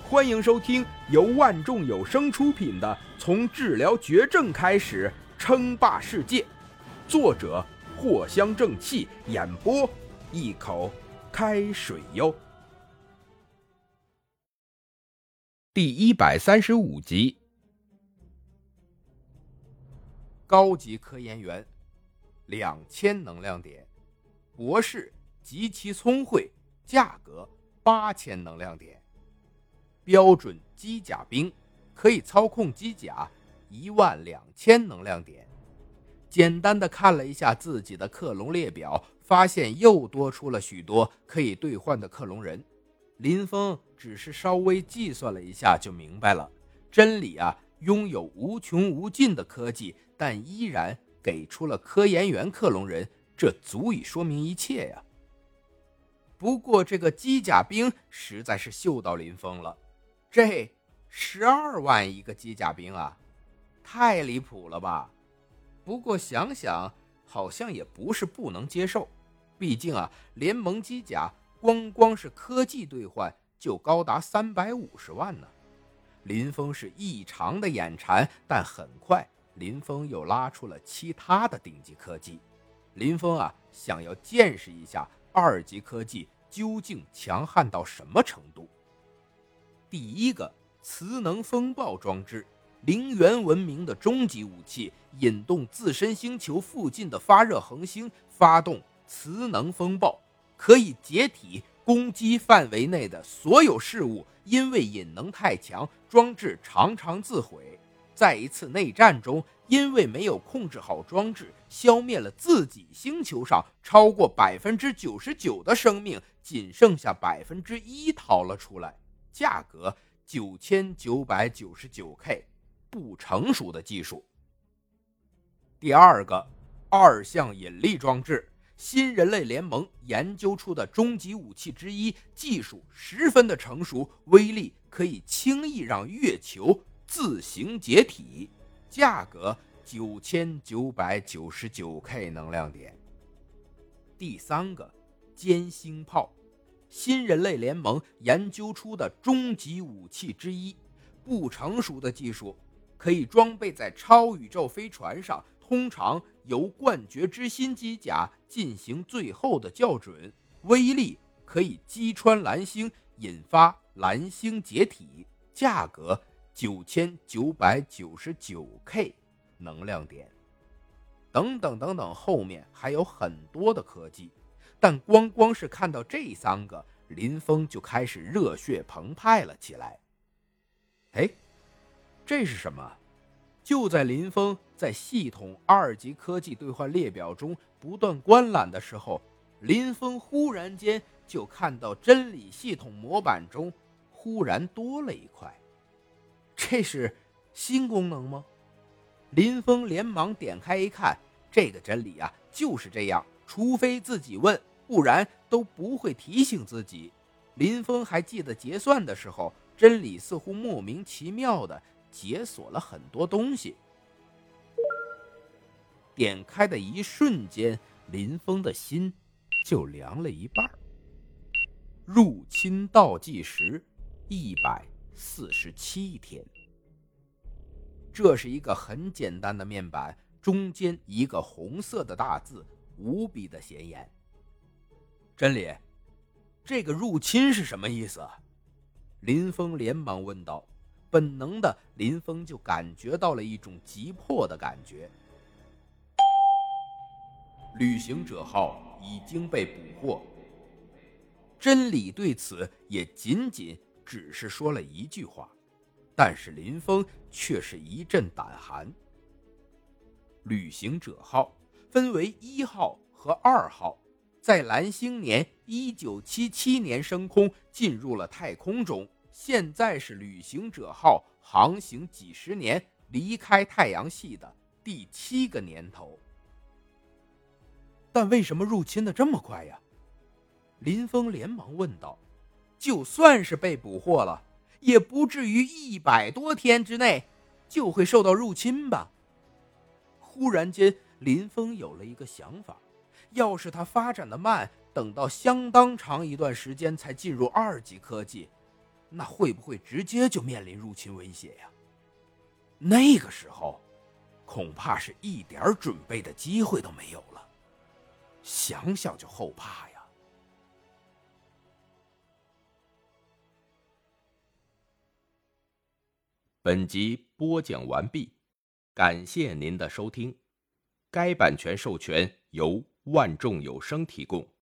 欢迎收听由万众有声出品的《从治疗绝症开始称霸世界》，作者藿香正气，演播一口开水哟。第135集。高级科研员2000能量点，博士极其聪慧，价格8000能量点。标准机甲兵，可以操控机甲12000能量点。简单的看了一下自己的克隆列表，发现又多出了许多可以兑换的克隆人。林峰只是稍微计算了一下就明白了，真理拥有无穷无尽的科技，但依然给出了科研员克隆人，这足以说明一切呀。不过这个机甲兵实在是嗅到林峰了，这12万一个机甲兵太离谱了吧。不过想想好像也不是不能接受，毕竟联盟机甲光是科技兑换就高达350万呢。林峰是异常的眼馋，但很快林峰又拉出了其他的顶级科技。林峰想要见识一下2级科技究竟强悍到什么程度。第一个磁能风暴装置，陵园文明的终极武器，引动自身星球附近的发热恒星发动磁能风暴，可以解体攻击范围内的所有事物，因为引能太强，装置常常自毁。在一次内战中，因为没有控制好装置，消灭了自己星球上超过99%的生命，仅剩下1%逃了出来，价格9999K， 不成熟的技术。第二个2项引力装置，新人类联盟研究出的终极武器之一，技术十分的成熟，威力可以轻易让月球自行解体，价格9999K 能量点。第三个歼星炮，新人类联盟研究出的终极武器之一，不成熟的技术，可以装备在超宇宙飞船上，通常由冠绝之心机甲进行最后的校准，威力可以击穿蓝星，引发蓝星解体，价格9999K 能量点。等等，后面还有很多的科技，但光是看到这3个，林峰就开始热血澎湃了起来。这是什么？就在林峰在系统2级科技兑换列表中不断观览的时候，林峰忽然间就看到真理系统模板中忽然多了一块。这是新功能吗？林峰连忙点开一看，这个真理就是这样，除非自己问，不然都不会提醒自己。林峰还记得结算的时候，真理似乎莫名其妙的解锁了很多东西。点开的一瞬间，林峰的心就凉了一半。入侵倒计时147天。这是一个很简单的面板，中间一个红色的大字，无比的显眼。真理，这个入侵是什么意思？林峰连忙问道。本能的林峰就感觉到了一种急迫的感觉。旅行者号已经被捕获。真理对此也仅只是说了一句话，但是林峰却是一阵胆寒。旅行者号分为1号和2号，在蓝星年1977年升空，进入了太空中。现在是旅行者号航行几十年，离开太阳系的第7个年头。但为什么入侵的这么快呀？林峰连忙问道。就算是被捕获了，也不至于100多天之内就会受到入侵吧？忽然间，林峰有了一个想法，要是他发展的慢，等到相当长一段时间才进入2级科技， 那会不会直接就面临入侵威胁呀？那个时候，恐怕是一点准备的机会都没有了，想想就后怕呀。本集播讲完毕，感谢您的收听。该版权授权由万众有声提供。